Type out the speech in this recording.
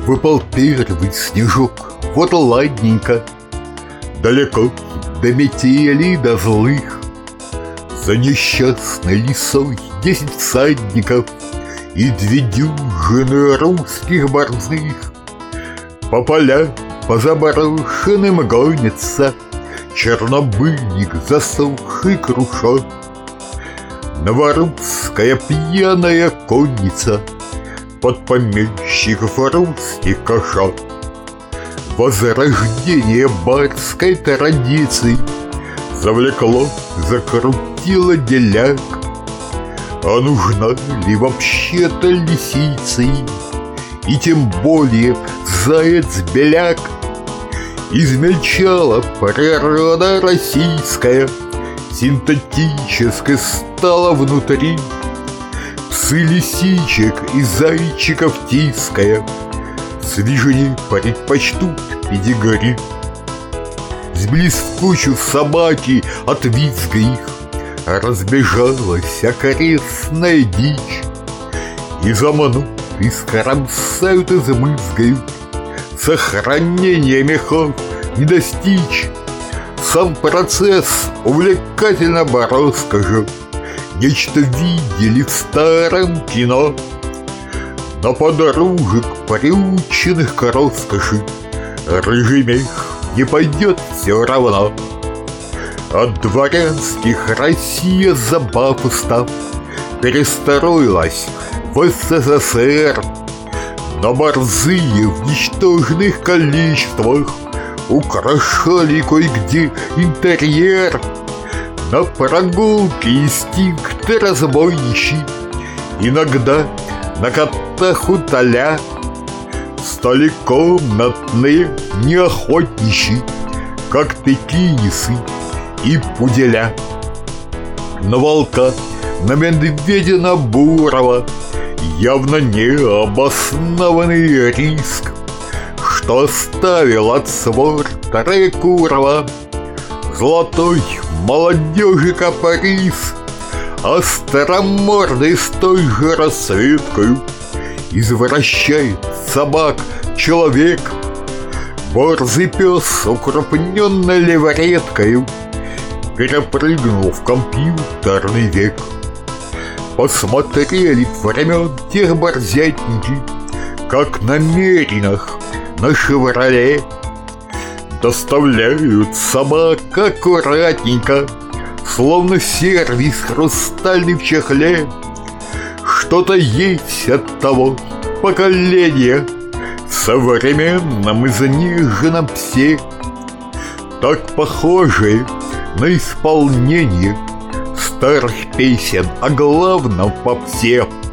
Выпал первый снежок, вот ладненько. Далеко до метели, до злых. За несчастной лисой 10 всадников и 2 дюжины русских борзых. По полям, по заброшенным гонится чернобыльник засохший круша. Новорусская пьяная конница под помещиков русских коша. Возрождение барской традиции завлекло, закрутило деляк. А нужна ли вообще-то лисицы, и тем более заяц-беляк? Измельчала природа российская, синтетической стала внутри. Псы лисичек и зайчиков тиская свежее предпочтут педигри. Сбились в кучу собаки от визга их, разбежалась окрестная дичь. И заманут, и скоромсают, и замызгают, сохранения мехов не достичь. Сам процесс увлекательно расскажу. Нечто видели в старом кино. Но подружек, приученных к роскоши, рыжий мех не пойдет все равно. От дворянских Россия, забав устав, перестроилась в СССР. Но борзые в ничтожных количествах украшали кое-где интерьер. На прогулке инстинкты разбойничьи, иногда на котах утоля, стали комнатные неохотничьи, как пекинесы и пуделя. На волка, на медведя, на бурого явно необоснованный риск, что оставил от свор Трекурова золотой молодежи каприз, остромордый с той же расцветкой извращает собак человек. Борзый пес, укрупненной левореткою, перепрыгнул в компьютерный век. Посмотрели времен тех борзятники, как на Меринах, на «Шевроле». Доставляют собак аккуратненько, словно сервиз хрустальный в чехле. Что-то есть от того поколения в современном изнеженном псе, так похожее на исполнение старых песен о главном попсе.